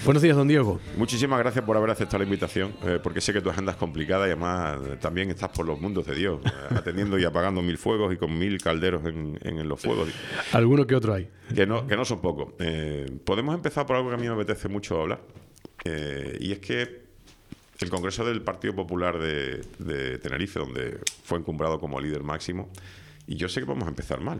Buenos días, don Diego. Muchísimas gracias por haber aceptado la invitación, porque sé que tu agenda es complicada y además también estás por los mundos de Dios, atendiendo y apagando 1000 fuegos y con 1000 calderos en los fuegos. Alguno que otro hay. Que no son pocos. Podemos empezar por algo que a mí me apetece mucho hablar, y es que el Congreso del Partido Popular de Tenerife, donde fue encumbrado como líder máximo, y yo sé que vamos a empezar mal,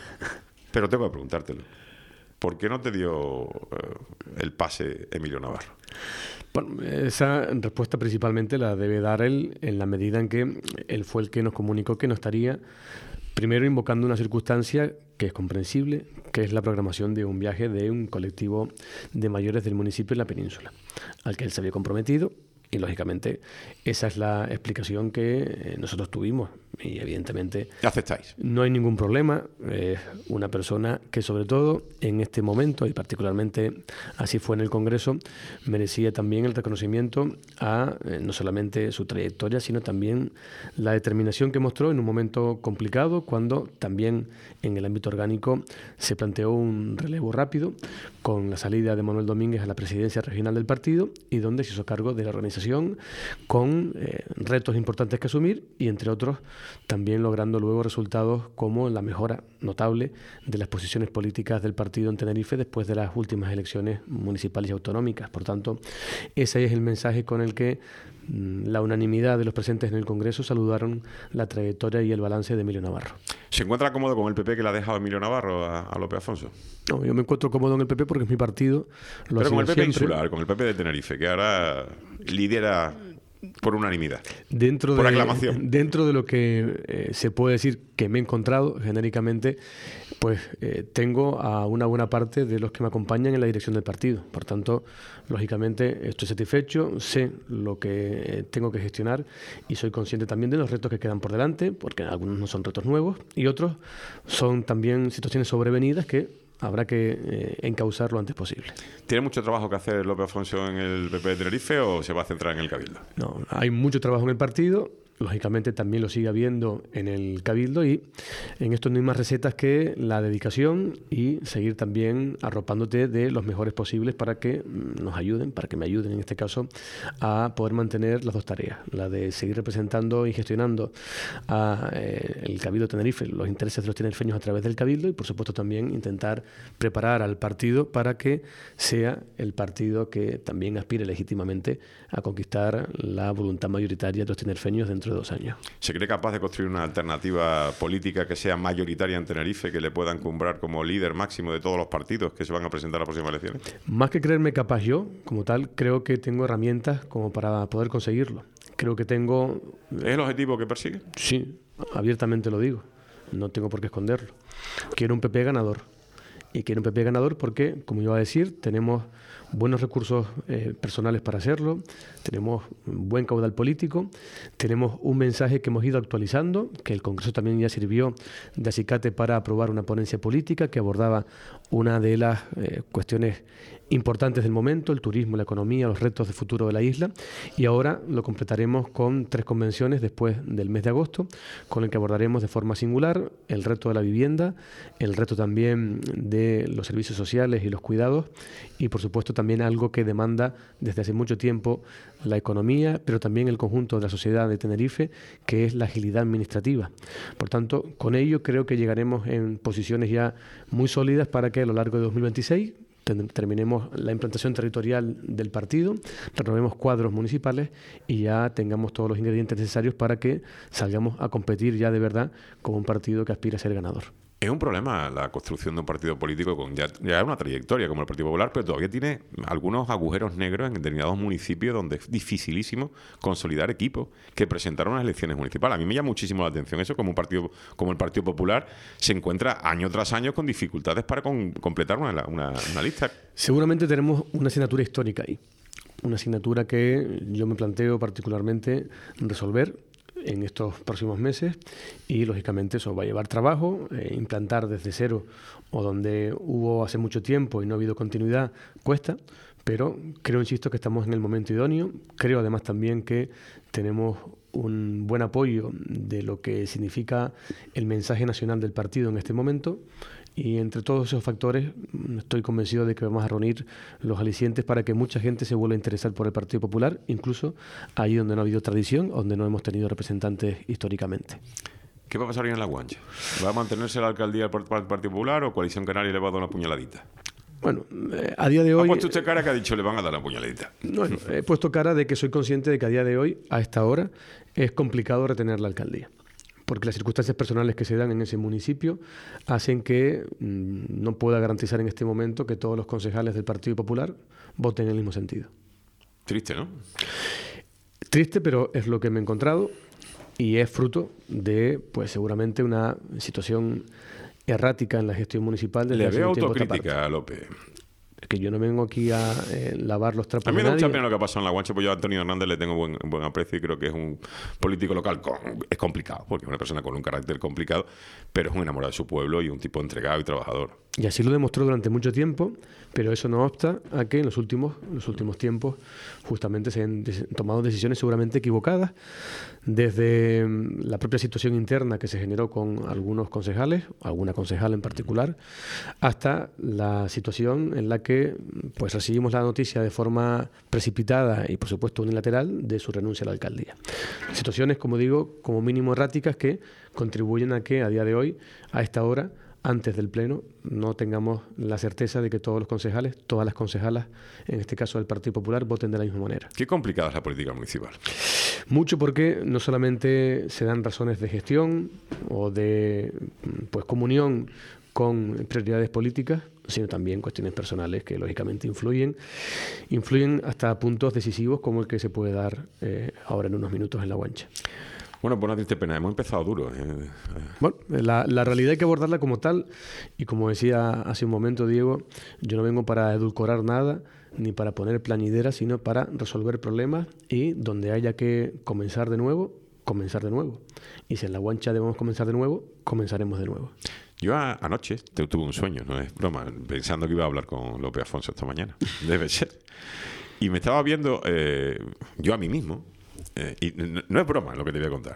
pero tengo que preguntártelo. ¿Por qué no te dio el pase Emilio Navarro? Bueno, esa respuesta principalmente la debe dar él en la medida en que él fue el que nos comunicó que no estaría, primero invocando una circunstancia que es comprensible, que es la programación de un viaje de un colectivo de mayores del municipio en la península, al que él se había comprometido. Y, lógicamente, esa es la explicación que nosotros tuvimos. Y, evidentemente, ¿aceptáis? No hay ningún problema. Es una persona que, sobre todo, en este momento, y particularmente así fue en el Congreso, merecía también el reconocimiento a no solamente su trayectoria, sino también la determinación que mostró en un momento complicado, cuando también en el ámbito orgánico se planteó un relevo rápido con la salida de Manuel Domínguez a la presidencia regional del partido, y donde se hizo cargo de la organización con retos importantes que asumir y, entre otros, también logrando luego resultados como la mejora notable de las posiciones políticas del partido en Tenerife después de las últimas elecciones municipales y autonómicas. Por tanto, ese es el mensaje con el que la unanimidad de los presentes en el Congreso saludaron la trayectoria y el balance de Emilio Navarro. ¿Se encuentra cómodo con el PP que le ha dejado Emilio Navarro a López Afonso? No, yo me encuentro cómodo en el PP porque es mi partido. Pero con el PP insular, con el PP de Tenerife, que ahora lidera por unanimidad, por aclamación. Dentro de lo que se puede decir que me he encontrado genéricamente, pues tengo a una buena parte de los que me acompañan en la dirección del partido. Por tanto, lógicamente estoy satisfecho, sé lo que tengo que gestionar y soy consciente también de los retos que quedan por delante, porque algunos no son retos nuevos y otros son también situaciones sobrevenidas que habrá que encauzar lo antes posible. ¿Tiene mucho trabajo que hacer López Afonso en el PP de Tenerife o se va a centrar en el Cabildo? No, hay mucho trabajo en el partido. Lógicamente también lo sigue habiendo en el Cabildo, y en esto no hay más recetas que la dedicación y seguir también arropándote de los mejores posibles para que nos ayuden, para que me ayuden en este caso, a poder mantener las dos tareas, la de seguir representando y gestionando a el Cabildo Tenerife, los intereses de los tinerfeños a través del Cabildo, y por supuesto también intentar preparar al partido para que sea el partido que también aspire legítimamente a conquistar la voluntad mayoritaria de los tinerfeños dentro de 2 años. ¿Se cree capaz de construir una alternativa política que sea mayoritaria en Tenerife, que le pueda encumbrar como líder máximo de todos los partidos que se van a presentar a las próximas elecciones? Más que creerme capaz yo, como tal, creo que tengo herramientas como para poder conseguirlo. Creo que tengo... ¿Es el objetivo que persigue? Sí, abiertamente lo digo. No tengo por qué esconderlo. Quiero un PP ganador. Y quiero un PP ganador porque, como iba a decir, tenemos buenos recursos personales para hacerlo, tenemos un buen caudal político, tenemos un mensaje que hemos ido actualizando, que el Congreso también ya sirvió de acicate para aprobar una ponencia política que abordaba una de las cuestiones importantes del momento, el turismo, la economía, los retos de futuro de la isla, y ahora lo completaremos con 3 convenciones después del mes de agosto, con el que abordaremos de forma singular el reto de la vivienda, el reto también de los servicios sociales y los cuidados, y por supuesto también algo que demanda desde hace mucho tiempo la economía, pero también el conjunto de la sociedad de Tenerife, que es la agilidad administrativa. Por tanto, con ello creo que llegaremos en posiciones ya muy sólidas para que a lo largo de 2026 terminemos la implantación territorial del partido, renovemos cuadros municipales y ya tengamos todos los ingredientes necesarios para que salgamos a competir ya de verdad como un partido que aspira a ser ganador. Es un problema la construcción de un partido político con ya una trayectoria como el Partido Popular, pero todavía tiene algunos agujeros negros en determinados municipios donde es dificilísimo consolidar equipos que presentaron las elecciones municipales. A mí me llama muchísimo la atención eso, como un partido como el Partido Popular se encuentra año tras año con dificultades para completar una lista. Seguramente tenemos una asignatura histórica ahí, una asignatura que yo me planteo particularmente resolver en estos próximos meses, y lógicamente eso va a llevar trabajo. Implantar desde cero o donde hubo hace mucho tiempo y no ha habido continuidad cuesta, pero creo, insisto, que estamos en el momento idóneo. Creo además también que tenemos un buen apoyo de lo que significa el mensaje nacional del partido en este momento, y entre todos esos factores estoy convencido de que vamos a reunir los alicientes para que mucha gente se vuelva a interesar por el Partido Popular, incluso ahí donde no ha habido tradición, donde no hemos tenido representantes históricamente. ¿Qué va a pasar hoy en La Guancha? ¿Va a mantenerse la alcaldía del Partido Popular o Coalición Canaria le va a dar una puñaladita? Bueno, a día de hoy... ¿Ha puesto usted cara que ha dicho le van a dar la puñaladita? Bueno, he puesto cara de que soy consciente de que a día de hoy, a esta hora, es complicado retener la alcaldía. Porque las circunstancias personales que se dan en ese municipio hacen que no pueda garantizar en este momento que todos los concejales del Partido Popular voten en el mismo sentido. Triste, ¿no? Triste, pero es lo que me he encontrado y es fruto de, pues seguramente, una situación errática en la gestión municipal. Le veo autocrítica a López. Es que yo no vengo aquí a lavar los trapos. A mí de me da nadie. mucha pena lo que ha pasado en La Guancha, pues yo a Antonio Hernández le tengo buen aprecio y creo que es un político local. Es complicado, porque es una persona con un carácter complicado, pero es un enamorado de su pueblo y un tipo entregado y trabajador. Y así lo demostró durante mucho tiempo, pero eso no obsta a que en los últimos tiempos justamente se han tomado decisiones seguramente equivocadas, desde la propia situación interna que se generó con algunos concejales, alguna concejala en particular, hasta la situación en la que pues recibimos la noticia de forma precipitada y por supuesto unilateral de su renuncia a la alcaldía. Situaciones, como digo, como mínimo erráticas que contribuyen a que a día de hoy, a esta hora, antes del Pleno, no tengamos la certeza de que todos los concejales, todas las concejalas, en este caso del Partido Popular, voten de la misma manera. Qué complicada es la política municipal. Mucho porque no solamente se dan razones de gestión o de pues comunión con prioridades políticas, sino también cuestiones personales que lógicamente influyen hasta puntos decisivos como el que se puede dar ahora en unos minutos en La Guancha. Bueno, pues una triste pena. Hemos empezado duro. Bueno, la realidad hay que abordarla como tal y como decía hace un momento Diego, yo no vengo para edulcorar nada ni para poner plañideras, sino para resolver problemas y donde haya que comenzar de nuevo. Y si en La Guancha debemos comenzar de nuevo, comenzaremos de nuevo. Yo anoche tuve un sueño, no es broma, pensando que iba a hablar con López Afonso esta mañana. Debe ser. Y me estaba viendo yo a mí mismo. Y no es broma lo que te voy a contar,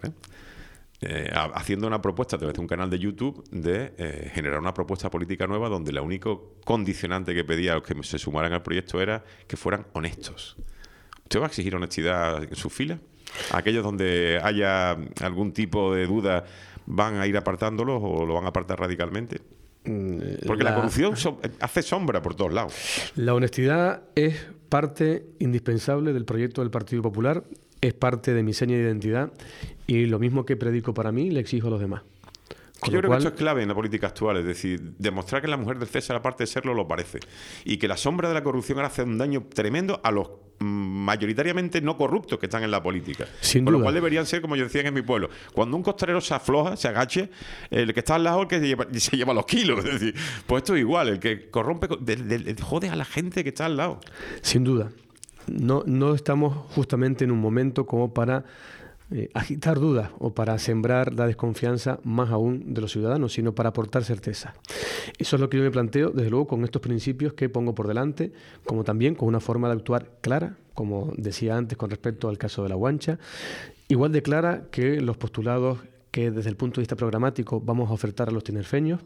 haciendo una propuesta a través de un canal de YouTube de generar una propuesta política nueva donde la único condicionante que pedía a los que se sumaran al proyecto era que fueran honestos. ¿Usted va a exigir honestidad en sus filas? ¿Aquellos donde haya algún tipo de duda van a ir apartándolos o lo van a apartar radicalmente? Porque la corrupción hace sombra por todos lados. La honestidad es parte indispensable del proyecto del Partido Popular, es parte de mi seña de identidad y lo mismo que predico para mí le exijo a los demás. Yo creo que eso es clave en la política actual, es decir, demostrar que la mujer del César, aparte de serlo, lo parece. Y que la sombra de la corrupción ahora hace un daño tremendo a los mayoritariamente no corruptos que están en la política. Sin Con duda. lo cual deberían ser, como yo decía en mi pueblo, cuando un costalero se afloja, se agache, el que está al lado es el que se lleva los kilos. Es decir, pues esto es igual, el que corrompe, jode a la gente que está al lado. Sin duda. No estamos justamente en un momento como para agitar dudas o para sembrar la desconfianza más aún de los ciudadanos, sino para aportar certeza. Eso es lo que yo me planteo, desde luego, con estos principios que pongo por delante, como también con una forma de actuar clara, como decía antes con respecto al caso de La Guancha, igual de clara que los postulados que desde el punto de vista programático vamos a ofertar a los tinerfeños,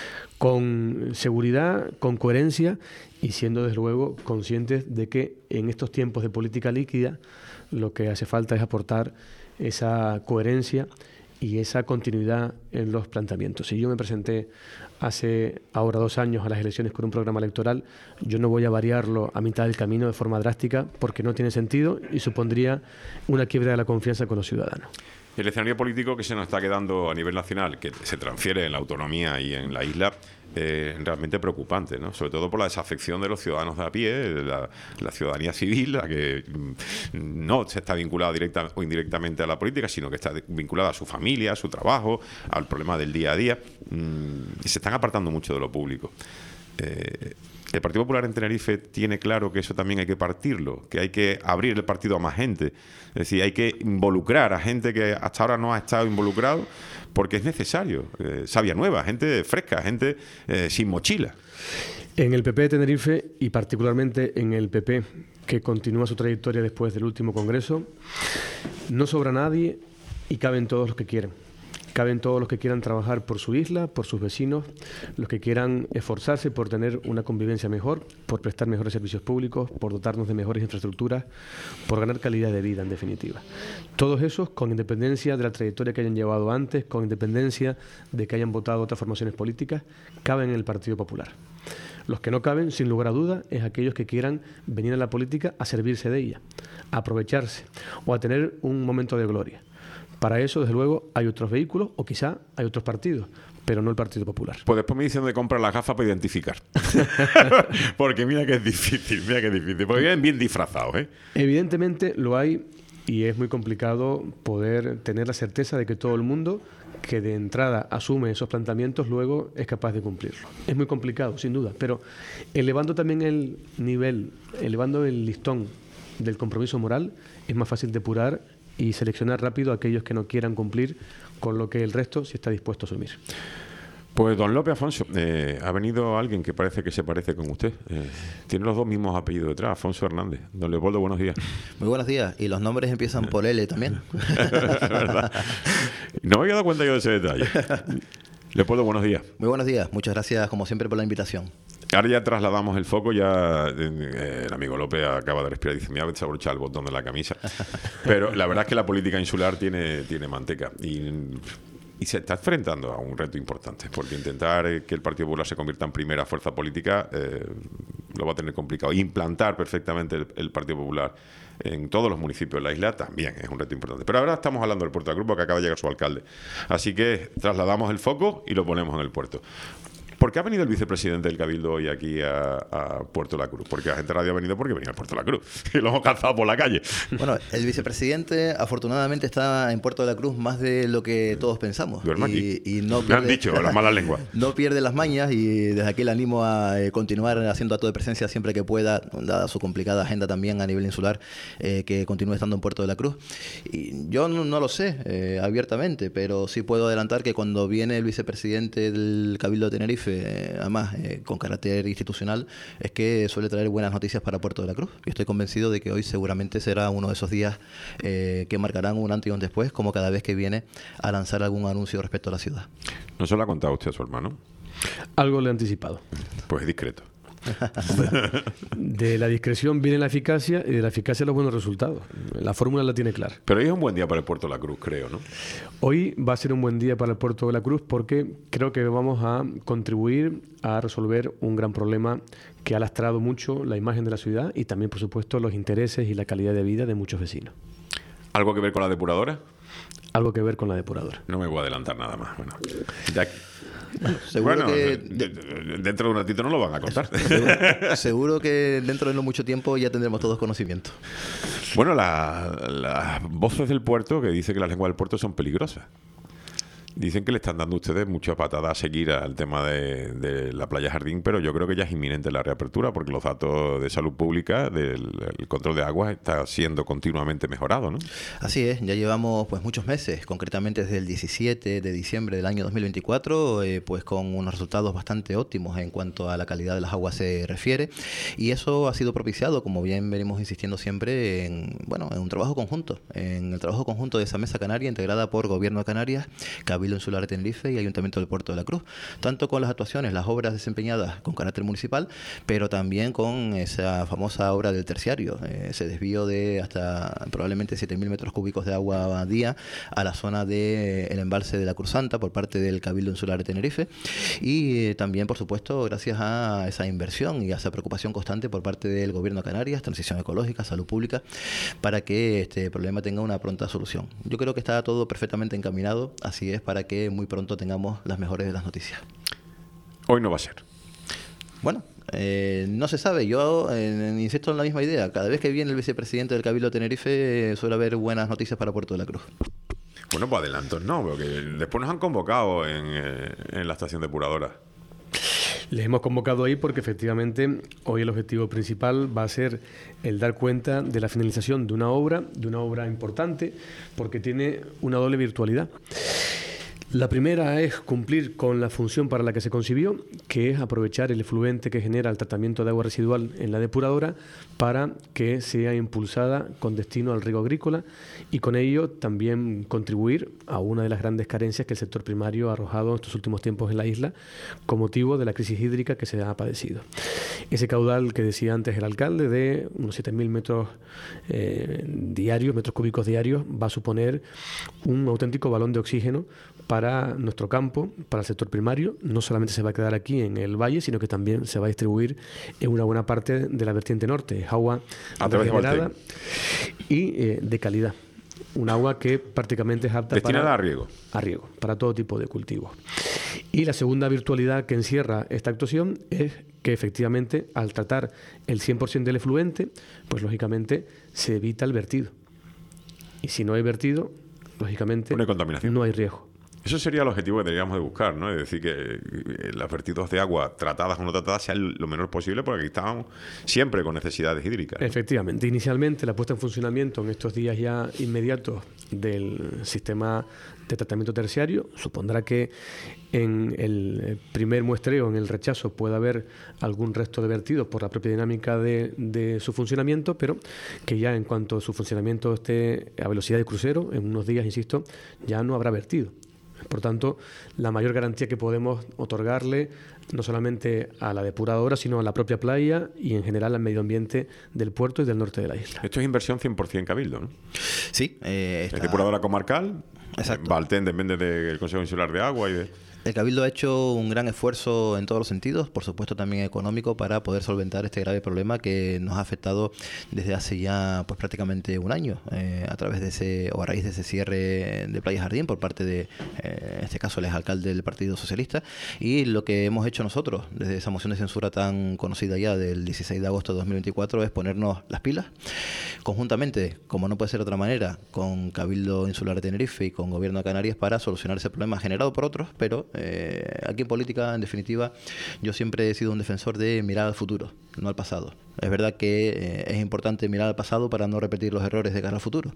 con seguridad, con coherencia y siendo desde luego conscientes de que en estos tiempos de política líquida lo que hace falta es aportar esa coherencia y esa continuidad en los planteamientos. Si yo me presenté hace ahora 2 años a las elecciones con un programa electoral, yo no voy a variarlo a mitad del camino de forma drástica porque no tiene sentido y supondría una quiebra de la confianza con los ciudadanos. El escenario político que se nos está quedando a nivel nacional, que se transfiere en la autonomía y en la isla, realmente preocupante, ¿no? Sobre todo por la desafección de los ciudadanos de a pie, la ciudadanía civil, la que no se está vinculada directa o indirectamente a la política, sino que está vinculada a su familia, a su trabajo, al problema del día a día, y se están apartando mucho de lo público. El Partido Popular en Tenerife tiene claro que eso también hay que partirlo, que hay que abrir el partido a más gente. Es decir, hay que involucrar a gente que hasta ahora no ha estado involucrado, porque es necesario. Savia nueva, gente fresca, gente sin mochila. En el PP de Tenerife, y particularmente en el PP que continúa su trayectoria después del último congreso, no sobra nadie y caben todos los que quieren. Caben todos los que quieran trabajar por su isla, por sus vecinos, los que quieran esforzarse por tener una convivencia mejor, por prestar mejores servicios públicos, por dotarnos de mejores infraestructuras, por ganar calidad de vida, en definitiva. Todos esos, con independencia de la trayectoria que hayan llevado antes, con independencia de que hayan votado otras formaciones políticas, caben en el Partido Popular. Los que no caben, sin lugar a duda, es aquellos que quieran venir a la política a servirse de ella, a aprovecharse o a tener un momento de gloria. Para eso, desde luego, hay otros vehículos o quizá hay otros partidos, pero no el Partido Popular. Pues después me dicen de comprar las gafas para identificar. Porque mira que es difícil, porque vienen bien disfrazados, ¿eh? Evidentemente lo hay y es muy complicado poder tener la certeza de que todo el mundo que de entrada asume esos planteamientos luego es capaz de cumplirlo. Es muy complicado, sin duda, pero elevando también el nivel, elevando el listón del compromiso moral, es más fácil depurar y seleccionar rápido a aquellos que no quieran cumplir con lo que el resto sí está dispuesto a asumir. Pues don Lope Afonso, ha venido alguien que parece que se parece con usted. Tiene los dos mismos apellidos detrás, Afonso Hernández. Don Leopoldo, buenos días. Muy buenos días. Y los nombres empiezan por L también. ¿Verdad? No me había dado cuenta yo de ese detalle. Leopoldo, buenos días. Muy buenos días. Muchas gracias, como siempre, por la invitación. Ahora ya trasladamos el foco, ya el amigo López acaba de respirar y dice, me voy a desabrochar el botón de la camisa. Pero la verdad es que la política insular tiene manteca y se está enfrentando a un reto importante, porque intentar que el Partido Popular se convierta en primera fuerza política lo va a tener complicado. Implantar perfectamente el Partido Popular en todos los municipios de la isla también es un reto importante. Pero ahora estamos hablando del Puerto de la Cruz porque acaba de llegar su alcalde. Así que trasladamos el foco y lo ponemos en el puerto. ¿Por qué ha venido el vicepresidente del Cabildo hoy aquí a Puerto de la Cruz? Porque la gente radio ha venido porque venía al Puerto de la Cruz y lo hemos calzado por la calle. Bueno, el vicepresidente afortunadamente está en Puerto de la Cruz más de lo que todos pensamos. Duerme aquí. Y no me han dicho las malas lenguas. No pierde las mañas y desde aquí le animo a continuar haciendo acto de presencia siempre que pueda, dada su complicada agenda también a nivel insular, que continúe estando en Puerto de la Cruz. Y yo no lo sé abiertamente, pero sí puedo adelantar que cuando viene el vicepresidente del Cabildo de Tenerife, además con carácter institucional, es que suele traer buenas noticias para Puerto de la Cruz. Y estoy convencido de que hoy seguramente será uno de esos días que marcarán un antes y un después, como cada vez que viene a lanzar algún anuncio respecto a la ciudad. ¿No se lo ha contado usted a su hermano? Algo le he anticipado. Pues es discreto. De la discreción viene la eficacia y de la eficacia los buenos resultados. La fórmula la tiene clara. Pero hoy es un buen día para el Puerto de la Cruz, creo, ¿no? Hoy va a ser un buen día para el Puerto de la Cruz porque creo que vamos a contribuir a resolver un gran problema que ha lastrado mucho la imagen de la ciudad y también, por supuesto, los intereses y la calidad de vida de muchos vecinos. ¿Algo que ver con la depuradora? Algo que ver con la depuradora. No me voy a adelantar nada más. Bueno, seguro que dentro de un ratito no lo van a contar. Seguro que dentro de no mucho tiempo ya tendremos todos conocimiento. Bueno, las voces del puerto que dicen que las lenguas del puerto son peligrosas. Dicen que le están dando ustedes mucha patada a seguir al tema de la playa Jardín, pero yo creo que ya es inminente la reapertura porque los datos de salud pública, del control de aguas, está siendo continuamente mejorado, ¿no? Así es, ya llevamos pues muchos meses, concretamente desde el 17 de diciembre del año 2024, pues con unos resultados bastante óptimos en cuanto a la calidad de las aguas se refiere, y eso ha sido propiciado, como bien venimos insistiendo siempre, en un trabajo conjunto, en el trabajo conjunto de esa mesa canaria integrada por Gobierno de Canarias, Cabildo Insular de Tenerife y Ayuntamiento del Puerto de la Cruz, tanto con las actuaciones, las obras desempeñadas con carácter municipal, pero también con esa famosa obra del terciario, ese desvío de hasta probablemente 7.000 metros cúbicos de agua a día a la zona del embalse de la Cruz Santa por parte del Cabildo Insular de Tenerife, y también, por supuesto, gracias a esa inversión y a esa preocupación constante por parte del Gobierno de Canarias, transición ecológica, salud pública, para que este problema tenga una pronta solución. Yo creo que está todo perfectamente encaminado, así es, para que muy pronto tengamos las mejores de las noticias. Hoy no va a ser. Bueno, no se sabe. Yo insisto en la misma idea. Cada vez que viene el vicepresidente del Cabildo de Tenerife suele haber buenas noticias para Puerto de la Cruz. Bueno, pues adelantos no, porque después nos han convocado en la estación depuradora. Les hemos convocado ahí porque efectivamente hoy el objetivo principal va a ser el dar cuenta de la finalización de una obra importante, porque tiene una doble virtualidad. La primera es cumplir con la función para la que se concibió, que es aprovechar el efluente que genera el tratamiento de agua residual en la depuradora para que sea impulsada con destino al riego agrícola y con ello también contribuir a una de las grandes carencias que el sector primario ha arrojado en estos últimos tiempos en la isla con motivo de la crisis hídrica que se ha padecido. Ese caudal que decía antes el alcalde de unos 7.000 metros cúbicos diarios, va a suponer un auténtico balón de oxígeno para nuestro campo, para el sector primario. No solamente se va a quedar aquí en el valle, sino que también se va a distribuir en una buena parte de la vertiente norte. Es agua regenerada y de calidad. Un agua que prácticamente es apta destinada a riego. A riego, para todo tipo de cultivos. Y la segunda virtualidad que encierra esta actuación es que efectivamente al tratar el 100% del efluente, pues lógicamente se evita el vertido. Y si no hay vertido, lógicamente no hay contaminación. No hay riesgo. Eso sería el objetivo que deberíamos de buscar, ¿no? Es decir, que los vertidos de agua tratadas o no tratadas sean lo menor posible, porque aquí estábamos siempre con necesidades hídricas, ¿no? Efectivamente. Inicialmente, la puesta en funcionamiento en estos días ya inmediatos del sistema de tratamiento terciario supondrá que en el primer muestreo, en el rechazo, pueda haber algún resto de vertidos por la propia dinámica de su funcionamiento, pero que ya en cuanto su funcionamiento esté a velocidad de crucero, en unos días, insisto, ya no habrá vertido. Por tanto, la mayor garantía que podemos otorgarle no solamente a la depuradora, sino a la propia playa y en general al medio ambiente del puerto y del norte de la isla. Esto es inversión 100% Cabildo, ¿no? Sí. Es depuradora comarcal. Exacto. Valten depende del Consejo Insular de Agua y de... El Cabildo ha hecho un gran esfuerzo en todos los sentidos, por supuesto también económico, para poder solventar este grave problema que nos ha afectado desde hace ya pues prácticamente un año, a través de ese o a raíz de ese cierre de Playa Jardín por parte de, en este caso, el exalcalde del Partido Socialista. Y lo que hemos hecho nosotros desde esa moción de censura tan conocida ya del 16 de agosto de 2024 es ponernos las pilas conjuntamente, como no puede ser de otra manera, con Cabildo Insular de Tenerife y con Gobierno de Canarias para solucionar ese problema generado por otros, pero aquí en política, en definitiva, yo siempre he sido un defensor de mirar al futuro, no al pasado. Es verdad que es importante mirar al pasado para no repetir los errores de cara al futuro.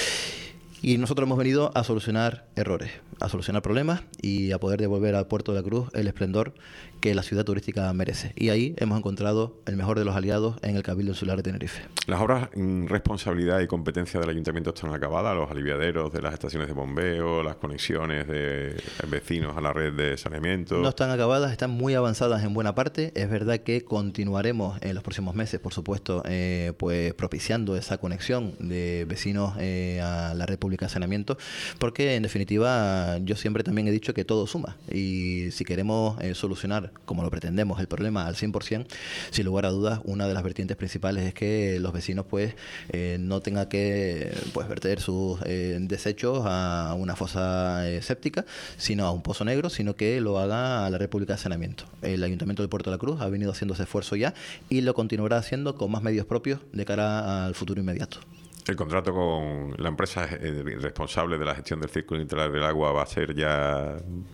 Y nosotros hemos venido a solucionar errores, a solucionar problemas y a poder devolver al Puerto de la Cruz el esplendor que la ciudad turística merece. Y ahí hemos encontrado el mejor de los aliados en el Cabildo Insular de Tenerife. ¿Las obras en responsabilidad y competencia del Ayuntamiento están acabadas? Los aliviaderos de las estaciones de bombeo, las conexiones de vecinos a la red de saneamiento. No están acabadas, están muy avanzadas en buena parte. Es verdad que continuaremos en los próximos meses, por supuesto, pues propiciando esa conexión de vecinos a la red pública de saneamiento, porque en definitiva yo siempre también he dicho que todo suma, y si queremos solucionar, como lo pretendemos, el problema al 100%, sin lugar a dudas, una de las vertientes principales es que los vecinos pues no tengan que pues verter sus desechos a una fosa séptica, sino a un pozo negro, sino que lo haga a la red pública de saneamiento. El Ayuntamiento del Puerto de la Cruz ha venido haciendo ese esfuerzo ya y lo continuará haciendo con más medios propios de cara al futuro inmediato. ¿El contrato con la empresa responsable de la gestión del círculo integral del agua va a ser ya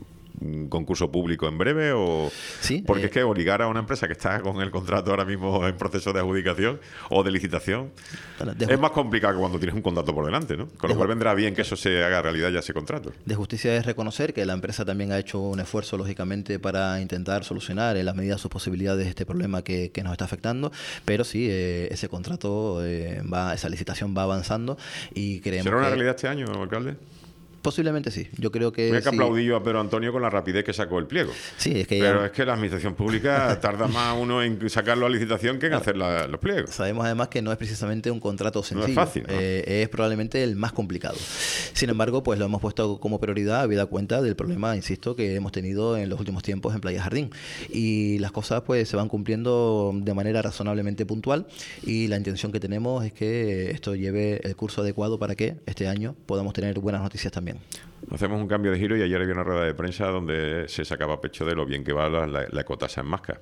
un concurso público en breve? O sí, porque es que obligar a una empresa que está con el contrato ahora mismo en proceso de adjudicación o de licitación es más complicado que cuando tienes un contrato por delante, ¿no? Con lo cual vendrá bien que eso se haga realidad ya ese contrato. De justicia es reconocer que la empresa también ha hecho un esfuerzo, lógicamente, para intentar solucionar en la medida de sus posibilidades este problema que nos está afectando, pero sí, ese contrato esa licitación va avanzando y creemos ¿Será una realidad este año, alcalde? Posiblemente sí. Yo creo que Mira que sí. aplaudí yo a Pedro Antonio con la rapidez que sacó el pliego. Sí, es que pero es que la administración pública tarda más uno en sacarlo a licitación que en hacer los pliegos. Sabemos además que no es precisamente un contrato sencillo. No es fácil, ¿no? Es probablemente el más complicado. Sin embargo, pues lo hemos puesto como prioridad, habida cuenta del problema, insisto, que hemos tenido en los últimos tiempos en Playa Jardín. Y las cosas pues se van cumpliendo de manera razonablemente puntual, y la intención que tenemos es que esto lleve el curso adecuado para que este año podamos tener buenas noticias también. Hacemos un cambio de giro y ayer había una rueda de prensa donde se sacaba pecho de lo bien que va la ecotasa en Masca.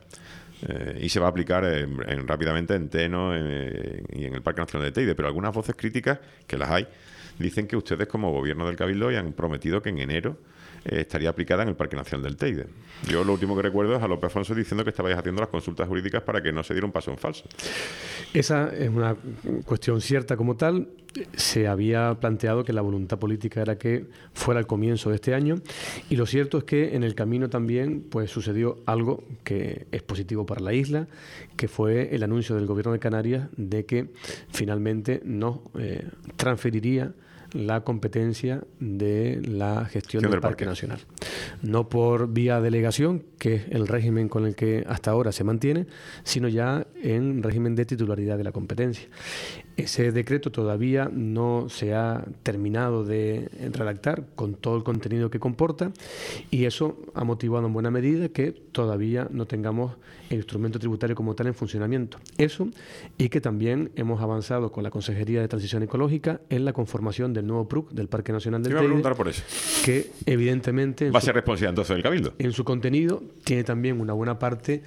Y se va a aplicar rápidamente en Teno y en el Parque Nacional de Teide. Pero algunas voces críticas, que las hay, dicen que ustedes como gobierno del Cabildo ya han prometido que en enero estaría aplicada en el Parque Nacional del Teide. Yo lo último que recuerdo es a López Afonso diciendo que estabais haciendo las consultas jurídicas para que no se diera un paso en falso. Esa es una cuestión cierta como tal. Se había planteado que la voluntad política era que fuera el comienzo de este año, y lo cierto es que en el camino también pues sucedió algo que es positivo para la isla, que fue el anuncio del Gobierno de Canarias de que finalmente no transferiría la competencia de la gestión del Parque Nacional. No por vía delegación, que es el régimen con el que hasta ahora se mantiene, sino ya en régimen de titularidad de la competencia. Ese decreto todavía no se ha terminado de redactar con todo el contenido que comporta, y eso ha motivado en buena medida que todavía no tengamos el instrumento tributario como tal en funcionamiento. Eso, y que también hemos avanzado con la Consejería de Transición Ecológica en la conformación del nuevo PRUC del Parque Nacional del Teide. Te iba a preguntar por eso. Que evidentemente va a ser responsabilidad entonces del Cabildo. En su contenido tiene también una buena parte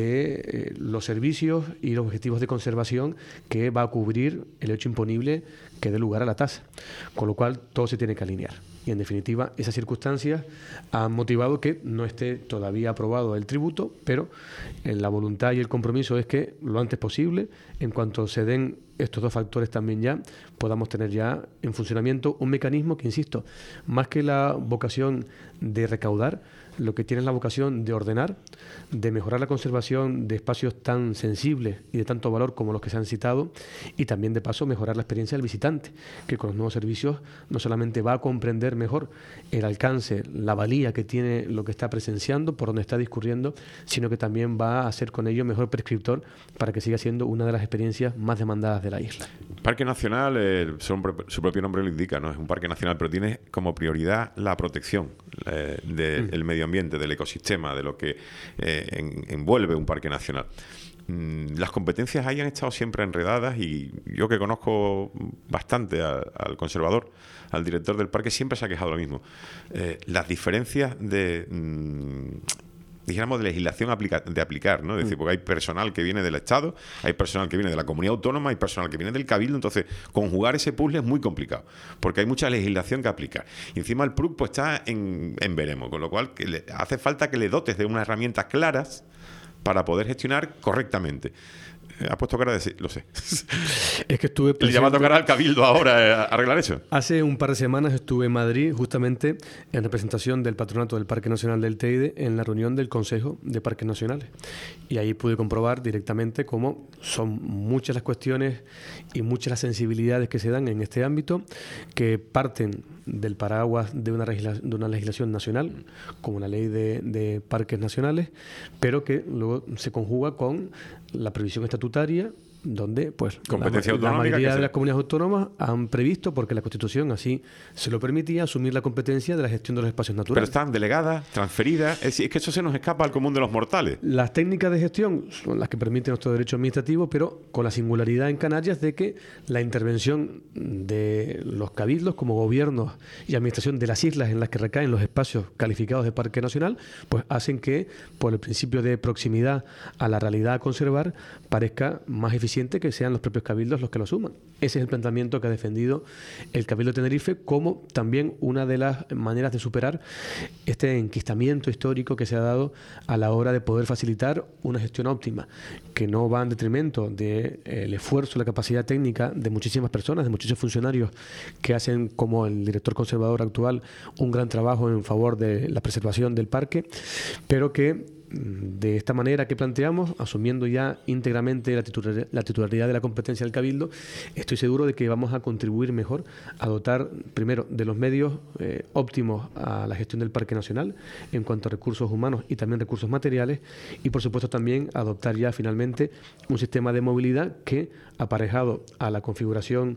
de los servicios y los objetivos de conservación que va a cubrir el hecho imponible que dé lugar a la tasa, con lo cual todo se tiene que alinear. Y en definitiva, esas circunstancias han motivado que no esté todavía aprobado el tributo, pero la voluntad y el compromiso es que lo antes posible, en cuanto se den estos dos factores también ya, podamos tener ya en funcionamiento un mecanismo que, insisto, más que la vocación de recaudar, lo que tiene es la vocación de ordenar, de mejorar la conservación de espacios tan sensibles y de tanto valor como los que se han citado, y también de paso mejorar la experiencia del visitante, que con los nuevos servicios no solamente va a comprender mejor el alcance, la valía que tiene lo que está presenciando, por donde está discurriendo, sino que también va a ser con ello mejor prescriptor para que siga siendo una de las experiencias más demandadas de la isla. Parque Nacional, su propio nombre lo indica, ¿no? Es un parque nacional, pero tiene como prioridad la protección del medio ambiente, del ecosistema, de lo que envuelve un parque nacional. Las competencias ahí han estado siempre enredadas, y yo que conozco bastante al conservador, al director del parque, siempre se ha quejado lo mismo. Las diferencias dijéramos, de legislación de aplicar, ¿no? Es decir, porque hay personal que viene del Estado, hay personal que viene de la comunidad autónoma, hay personal que viene del Cabildo, entonces conjugar ese puzzle es muy complicado, porque hay mucha legislación que aplicar. Y encima el PRUC pues está en veremos, con lo cual hace falta que le dotes de unas herramientas claras para poder gestionar correctamente. Ha puesto cara de sí, lo sé. Es que estuve presente. Le va a tocar al Cabildo ahora arreglar eso. Hace un par de semanas estuve en Madrid, justamente en representación del Patronato del Parque Nacional del Teide, en la reunión del Consejo de Parques Nacionales. Y ahí pude comprobar directamente cómo son muchas las cuestiones y muchas las sensibilidades que se dan en este ámbito, que parten del paraguas de una legislación nacional, como la ley de parques nacionales, pero que luego se conjuga con la previsión estatutaria, donde pues la mayoría de las comunidades autónomas han previsto, porque la Constitución así se lo permitía, asumir la competencia de la gestión de los espacios naturales. Pero están delegadas, transferidas, es decir, es que eso se nos escapa al común de los mortales. Las técnicas de gestión son las que permiten nuestro derecho administrativo, pero con la singularidad en Canarias de que la intervención de los cabildos como gobiernos y administración de las islas en las que recaen los espacios calificados de parque nacional, pues hacen que, por el principio de proximidad a la realidad a conservar, parezca más eficiente que sean los propios cabildos los que lo asuman. Ese es el planteamiento que ha defendido el Cabildo de Tenerife, como también una de las maneras de superar este enquistamiento histórico que se ha dado a la hora de poder facilitar una gestión óptima, que no va en detrimento del esfuerzo, la capacidad técnica de muchísimas personas, de muchísimos funcionarios que hacen, como el director conservador actual, un gran trabajo en favor de la preservación del parque, pero que de esta manera que planteamos, asumiendo ya íntegramente la titularidad de la competencia del Cabildo, estoy seguro de que vamos a contribuir mejor a dotar, primero, de los medios óptimos a la gestión del Parque Nacional en cuanto a recursos humanos y también recursos materiales, y por supuesto también adoptar ya finalmente un sistema de movilidad que, aparejado a la configuración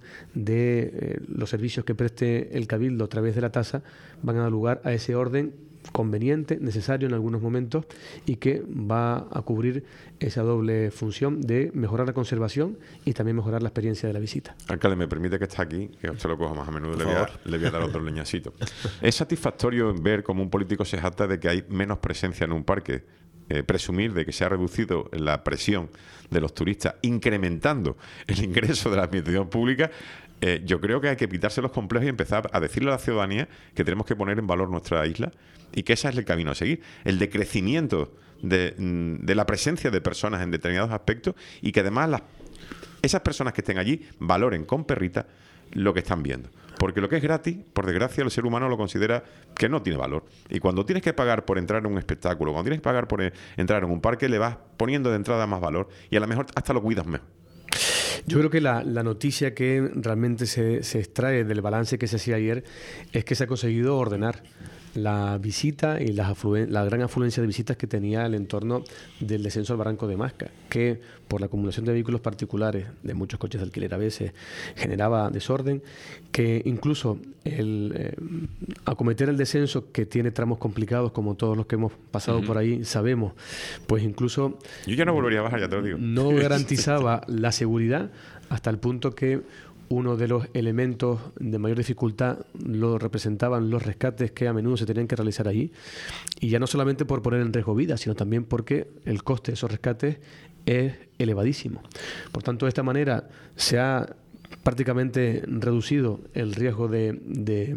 de los servicios que preste el Cabildo a través de la tasa, van a dar lugar a ese orden conveniente, necesario en algunos momentos, y que va a cubrir esa doble función de mejorar la conservación y también mejorar la experiencia de la visita. Alcalde, me permite que está aquí, que usted lo coja más a menudo, le voy a dar otro leñacito. ¿Es satisfactorio ver cómo un político se jacta de que hay menos presencia en un parque? Presumir de que se ha reducido la presión de los turistas, incrementando el ingreso de la administración pública. yo creo que hay que quitarse los complejos y empezar a decirle a la ciudadanía que tenemos que poner en valor nuestra isla y que ese es el camino a seguir. El de crecimiento de la presencia de personas en determinados aspectos y que además esas personas que estén allí valoren con perrita lo que están viendo. Porque lo que es gratis, por desgracia, el ser humano lo considera que no tiene valor. Y cuando tienes que pagar por entrar en un espectáculo, cuando tienes que pagar por entrar en un parque, le vas poniendo de entrada más valor y a lo mejor hasta lo cuidas mejor. Yo creo que la noticia que realmente se extrae del balance que se hacía ayer es que se ha conseguido ordenar la visita y la gran afluencia de visitas que tenía el entorno del descenso al barranco de Masca, que por la acumulación de vehículos particulares, de muchos coches de alquiler a veces, generaba desorden, que incluso el acometer el descenso, que tiene tramos complicados, como todos los que hemos pasado por ahí sabemos, pues incluso... Yo ya no volvería a bajar, ya te lo digo. No garantizaba la seguridad hasta el punto que uno de los elementos de mayor dificultad lo representaban los rescates que a menudo se tenían que realizar allí, y ya no solamente por poner en riesgo vidas, sino también porque el coste de esos rescates es elevadísimo. Por tanto, de esta manera se ha prácticamente reducido el riesgo de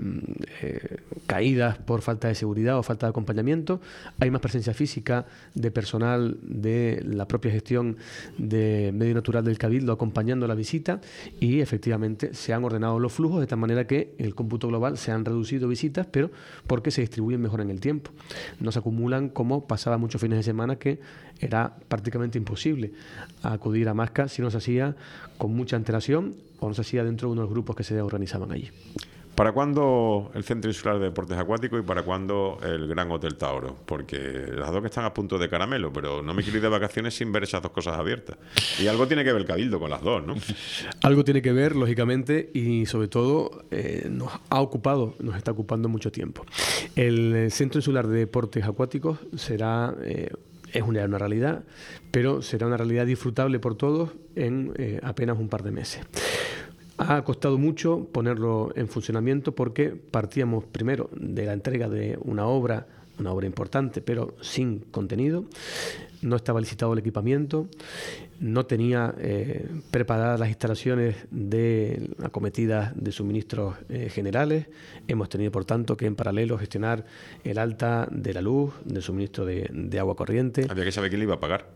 caídas por falta de seguridad o falta de acompañamiento. Hay más presencia física de personal de la propia gestión de medio natural del Cabildo acompañando la visita, y efectivamente se han ordenado los flujos de tal manera que en el cómputo global se han reducido visitas, pero porque se distribuyen mejor en el tiempo. No se acumulan como pasaba muchos fines de semana, que era prácticamente imposible acudir a Masca si no se hacía con mucha antelación o no se hacía dentro de unos grupos que se organizaban allí. ¿Para cuándo el Centro Insular de Deportes Acuáticos y para cuándo el Gran Hotel Taoro? Porque las dos que están a punto de caramelo, pero no me quiero ir de vacaciones sin ver esas dos cosas abiertas. Y algo tiene que ver el Cabildo con las dos, ¿no? Algo tiene que ver, lógicamente, y sobre todo nos está ocupando mucho tiempo. El Centro Insular de Deportes Acuáticos será... es una realidad, pero será una realidad disfrutable por todos en apenas un par de meses. Ha costado mucho ponerlo en funcionamiento porque partíamos primero de la entrega de una obra importante, pero sin contenido. No estaba licitado el equipamiento, no tenía preparadas las instalaciones acometidas de suministros generales. Hemos tenido, por tanto, que en paralelo gestionar el alta de la luz, del suministro de agua corriente. Había que saber quién le iba a pagar.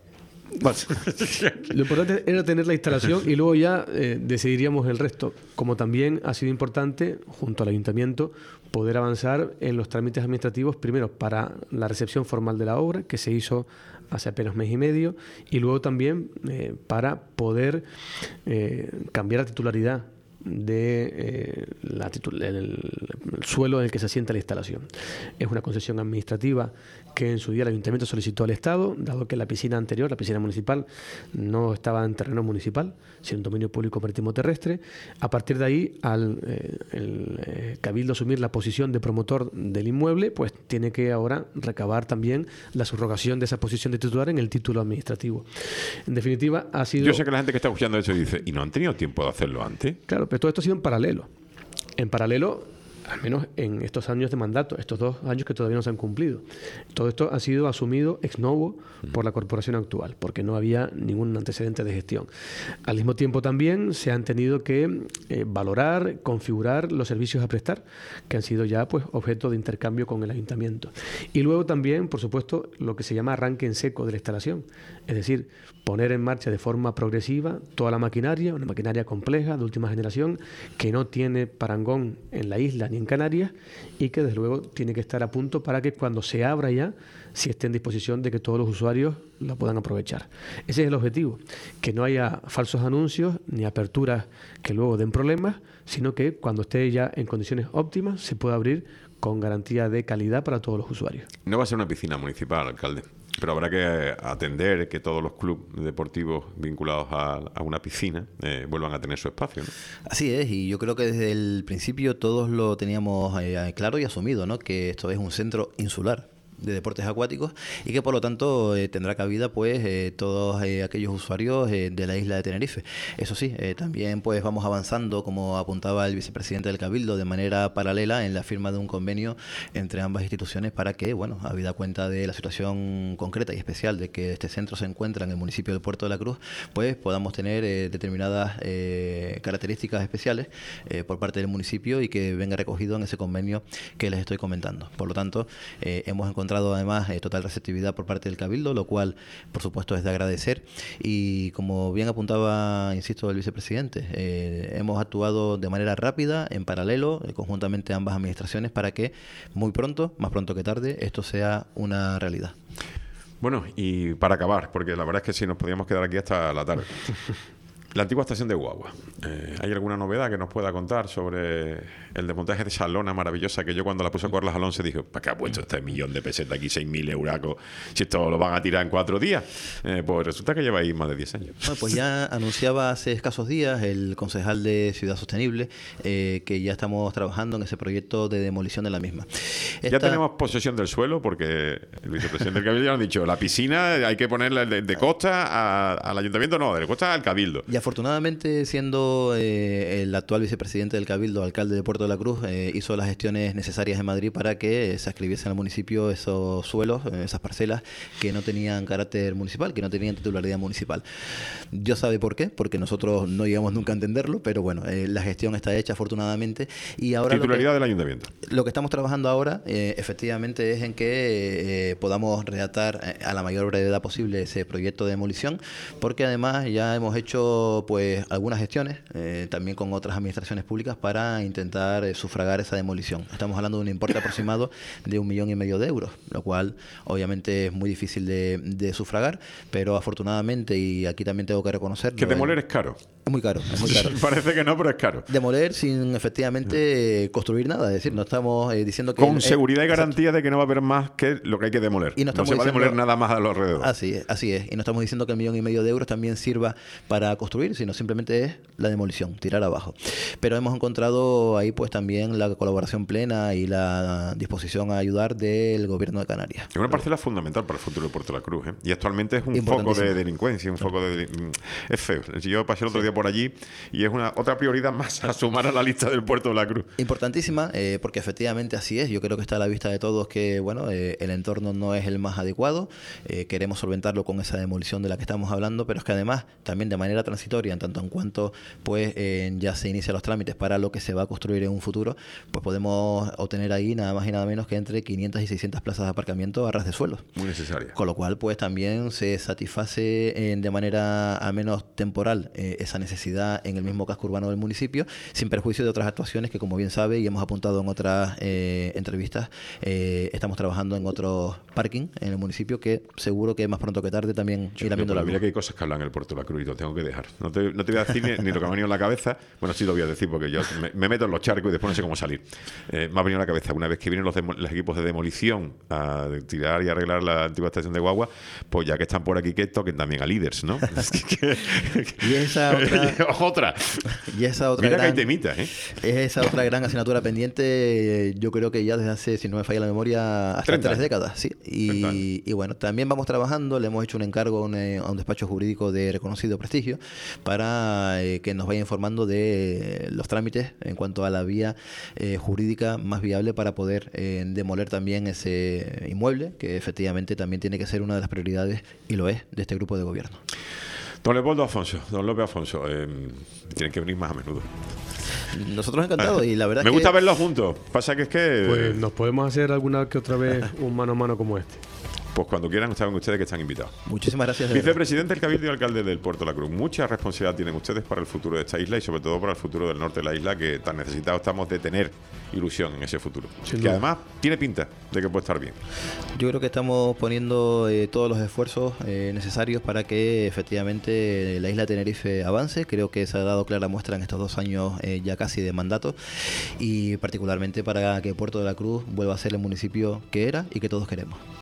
Lo importante era tener la instalación y luego ya decidiríamos el resto. Como también ha sido importante, junto al ayuntamiento, poder avanzar en los trámites administrativos, primero para la recepción formal de la obra, que se hizo hace apenas mes y medio, y luego también para poder cambiar la titularidad del suelo en el que se asienta la instalación. Es una concesión administrativa que en su día el ayuntamiento solicitó al Estado, dado que la piscina anterior, la piscina municipal, no estaba en terreno municipal, sino en dominio público marítimo terrestre. A partir de ahí, al el Cabildo asumir la posición de promotor del inmueble, pues tiene que ahora recabar también la subrogación de esa posición de titular en el título administrativo. En definitiva, ha sido... Yo sé que la gente que está escuchando eso dice, ¿y no han tenido tiempo de hacerlo antes? Claro, pero todo esto ha sido en paralelo. En paralelo, al menos en estos años de mandato, estos 2 años que todavía no se han cumplido. Todo esto ha sido asumido ex novo por la corporación actual, porque no había ningún antecedente de gestión. Al mismo tiempo también se han tenido que valorar, configurar los servicios a prestar, que han sido ya pues objeto de intercambio con el ayuntamiento. Y luego también, por supuesto, lo que se llama arranque en seco de la instalación, es decir, poner en marcha de forma progresiva toda la maquinaria, una maquinaria compleja de última generación que no tiene parangón en la isla ni en Canarias y que desde luego tiene que estar a punto para que cuando se abra ya, si esté en disposición de que todos los usuarios la puedan aprovechar. Ese es el objetivo, que no haya falsos anuncios ni aperturas que luego den problemas, sino que cuando esté ya en condiciones óptimas se pueda abrir con garantía de calidad para todos los usuarios. No va a ser una piscina municipal, alcalde, pero habrá que atender que todos los clubes deportivos vinculados a una piscina vuelvan a tener su espacio, ¿no? Así es, y yo creo que desde el principio todos lo teníamos claro y asumido, ¿no? Que esto es un centro insular. de deportes acuáticos y que por lo tanto tendrá cabida pues todos aquellos usuarios de la isla de Tenerife. Eso sí, también pues vamos avanzando, como apuntaba el vicepresidente del Cabildo, de manera paralela en la firma de un convenio entre ambas instituciones para que, bueno, habida cuenta de la situación concreta y especial de que este centro se encuentra en el municipio de Puerto de la Cruz, pues podamos tener determinadas características especiales por parte del municipio y que venga recogido en ese convenio que les estoy comentando. Por lo tanto, hemos encontrado además total receptividad por parte del Cabildo, lo cual por supuesto es de agradecer, y como bien apuntaba, insisto, el vicepresidente, hemos actuado de manera rápida, en paralelo, conjuntamente ambas administraciones, para que muy pronto, más pronto que tarde, esto sea una realidad. Bueno, y para acabar, porque la verdad es que si nos podíamos quedar aquí hasta la tarde. La antigua estación de Guagua. ¿Hay alguna novedad que nos pueda contar sobre el desmontaje de esa lona maravillosa que yo cuando la puse a Corlas Alonso dije, ¿para qué ha puesto este millón de pesetas aquí, 6.000 euracos, si esto lo van a tirar en 4 días? Pues resulta que lleva ahí más de 10 años. Bueno, pues ya anunciaba hace escasos días el concejal de Ciudad Sostenible que ya estamos trabajando en ese proyecto de demolición de la misma. Ya tenemos posesión del suelo porque el vicepresidente del Cabildo ya nos ha dicho, la piscina hay que ponerla de costa al ayuntamiento, no, de costa al Cabildo. Y afortunadamente, siendo el actual vicepresidente del Cabildo, alcalde de Puerto de la Cruz, hizo las gestiones necesarias en Madrid para que se adscribiesen al municipio esos suelos, esas parcelas que no tenían carácter municipal, que no tenían titularidad municipal. Dios sabe por qué, porque nosotros no llegamos nunca a entenderlo, pero bueno, la gestión está hecha afortunadamente. Y ahora titularidad del ayuntamiento. Lo que estamos trabajando ahora, efectivamente, es en que podamos redactar a la mayor brevedad posible ese proyecto de demolición, porque además ya hemos hecho pues algunas gestiones también con otras administraciones públicas para intentar sufragar esa demolición. Estamos hablando de un importe aproximado de 1,5 millones de euros, lo cual obviamente es muy difícil de sufragar, pero afortunadamente, y aquí también tengo que reconocerlo, que demoler es caro. Es muy caro, es muy caro. Parece que no, pero es caro. Demoler sin efectivamente construir nada, es decir, no estamos diciendo que... Con seguridad y garantía de que no va a haber más que lo que hay que demoler. Y no se va a demoler nada más a los alrededores. Así es. Y no estamos diciendo que 1,5 millones de euros también sirva para construir, sino simplemente es la demolición, tirar abajo. Pero hemos encontrado ahí pues también la colaboración plena y la disposición a ayudar del Gobierno de Canarias. Es una parcela fundamental para el futuro de Puerto de la Cruz, ¿eh? Y actualmente es un foco de delincuencia, un foco de... Es feo. Yo pasé el otro día por allí y es otra prioridad más a sumar a la lista del Puerto de la Cruz. Importantísima, porque efectivamente así es. Yo creo que está a la vista de todos que bueno, el entorno no es el más adecuado. Queremos solventarlo con esa demolición de la que estamos hablando, pero es que además también de manera transitoria, en tanto en cuanto pues ya se inician los trámites para lo que se va a construir en un futuro, pues podemos obtener ahí nada más y nada menos que entre 500 y 600 plazas de aparcamiento a ras de suelo. Muy necesaria. Con lo cual pues también se satisface de manera al menos temporal esa necesidad en el mismo casco urbano del municipio, sin perjuicio de otras actuaciones que, como bien sabe y hemos apuntado en otras entrevistas, estamos trabajando en otros parking en el municipio que seguro que más pronto que tarde también irán viendo la luz. Mira que hay cosas que hablan en el Puerto de la Cruz y lo tengo que dejar. No te voy a decir ni lo que me ha venido en la cabeza. Bueno, sí lo voy a decir porque yo me meto en los charcos y después no sé cómo salir. Me ha venido a la cabeza una vez que vienen los equipos de demolición a tirar y arreglar la antigua estación de Guagua, pues ya que están por aquí, que toquen también a líderes, ¿no? Y esa otra mira gran, que hay temitas, esa otra gran asignatura pendiente, yo creo que ya desde hace, si no me falla la memoria, hasta 3 décadas, sí. Y bueno, también vamos trabajando, le hemos hecho un encargo a un despacho jurídico de reconocido prestigio para que nos vaya informando de los trámites en cuanto a la vía jurídica más viable para poder demoler también ese inmueble, que efectivamente también tiene que ser una de las prioridades, y lo es, de este grupo de gobierno. Don Leopoldo Afonso, don López Afonso, tienen que venir más a menudo. Nosotros encantados, y la verdad me gusta verlos juntos. Pasa que es que... Pues nos podemos hacer alguna que otra vez un mano a mano como este. Pues cuando quieran, saben ustedes que están invitados. Muchísimas gracias. Vicepresidente del Cabildo y alcalde del Puerto de la Cruz, mucha responsabilidad tienen ustedes para el futuro de esta isla y sobre todo para el futuro del norte de la isla, que tan necesitados estamos de tener ilusión en ese futuro. Que además tiene pinta de que puede estar bien. Yo creo que estamos poniendo todos los esfuerzos necesarios para que efectivamente la isla de Tenerife avance. Creo que se ha dado clara muestra en estos 2 años ya casi de mandato, y particularmente para que Puerto de la Cruz vuelva a ser el municipio que era y que todos queremos.